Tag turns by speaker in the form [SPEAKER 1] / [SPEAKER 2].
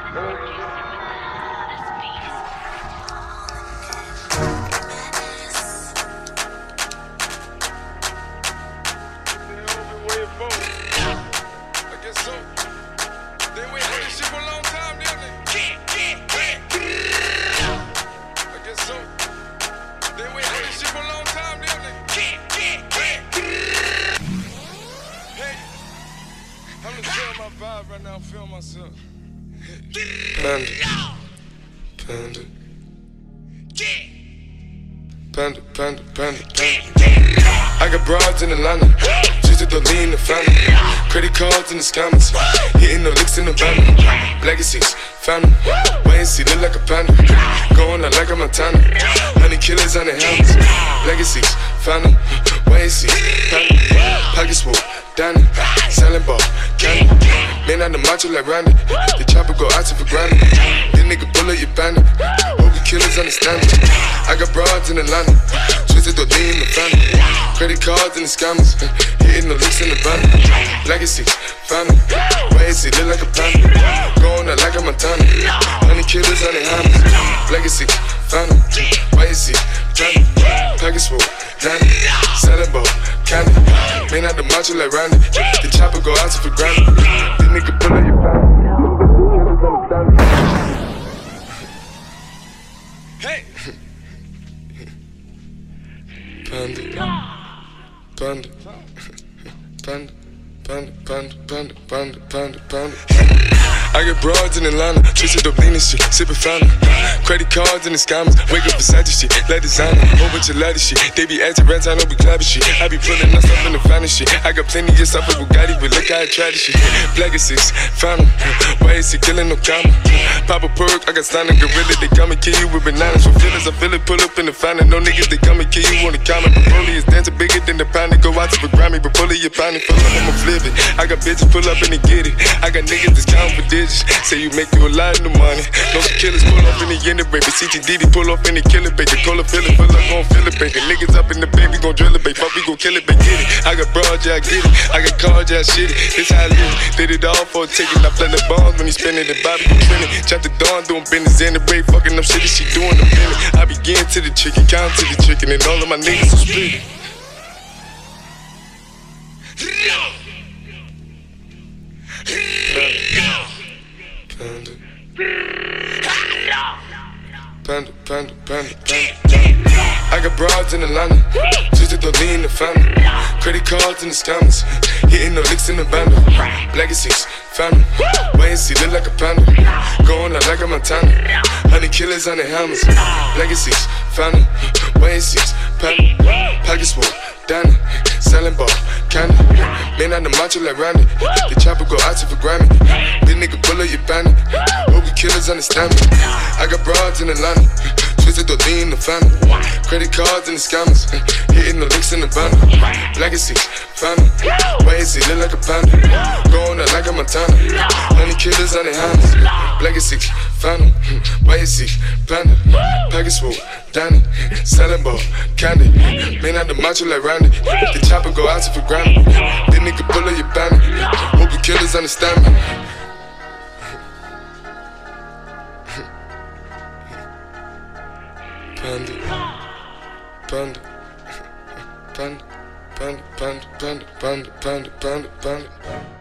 [SPEAKER 1] Right now, I'm feeling myself.
[SPEAKER 2] Panda. Panda. Panda, panda, panda, panda. I got broads in Atlanta, just to lean the family. Credit cards in the scammers, hitting no licks in the van. Legacies, family, wait and see, look like a panda. Going out like a Montana, honey killers on the helmets. Legacies, family, wait and see, panda. Pockets full, Danny, selling ball, candy. Man on the macho like Randy, the chopper go out to for granted. This nigga pull up your bandit, hope you killers understand it. I got broads in Atlanta, twisted to lean in the family. Credit cards and the scammers, hitting the licks in the van. Legacies, family, wait and see, look like a panda. Going out like a Montana, honey killers on the hammers. Legacies, family, wait and see, panda. Pockets full, Danny, selling ball, candy. Man out the macho like Randy, the chopper go out to for granted. This nigga pull up your family, killers understand me.
[SPEAKER 1] Hey!
[SPEAKER 2] Panda, panda, panda, panda, panda, panda, panda, panda, panda. I got broads in Atlanta, twisted up lean and shit, sippin' fountain. Credit cards and the scammers, wake up Versace shit, like designer, whole bunch of ladder shit. They be acting rats, I know we clapping shit. I be pulling us up in the finest shit. I got plenty of stuff with Bugatti, but look how I try this shit. Black is 6, fountain, why is he killing no comma? Pop a perk, I got standing gorilla, they come and kill you with bananas. For feelings, I feel it, pull up in the fountain. No niggas, they come and kill you on the counter. But Broly is dancing bigger than the pound. Go out to the Grammy, but pull it, your pound, pull up, I'ma flip it. I got bitches pull up and they get it. I got niggas that's counting for digits. Say you make you a lot of money. No killers pull up in the end of baby. CTDD pull up in the killer baby. Cola fill it, gon' fill it baby. Niggas up in the baby, gon' drill it baby. Fuck, we gon' kill it baby. Get it. I got broad, yeah I get it. I got cards, yeah I shit it. This how I live. Did it all for a ticket. I play the bombs when he spinning the Bobby gon' spin it. Chop the dawn doing business in the break. Fucking up shit that she doing the minute. I begin to the chicken, count to the chicken, and all of my niggas are split. Panda. Panda, panda, panda, panda. I got broads in Atlanta, twisted to lean the family. Credit cards and the scammers, hitting no licks in the band. Legacies, family, wait and see, look like a panda. Going out like a Montana, honey killers on the hammers. Legacies, family, wait and see, panda. Pockets full, Danny, selling ball, candy. Man on the macho like Randy, the chopper go out to for Grammy. This nigga pull up your bandit, hope you killers understand me. I got broads in Atlanta, twisted to lean in the family. Credit cards and the scammers, hitting the licks in the van. Legacies, family, wait and see, look like a panda. Going out like a Montana, honey killers on the hammers. Legacies, family, wait and see, panda. Pockets full, Danny, selling ball, candy. Man out the macho like Randy, the chopper go out to for Grammy. This nigga pull up your bandit, hope you killers understand me. Panda, panda, panda, panda, panda, panda, panda, panda, panda, panda.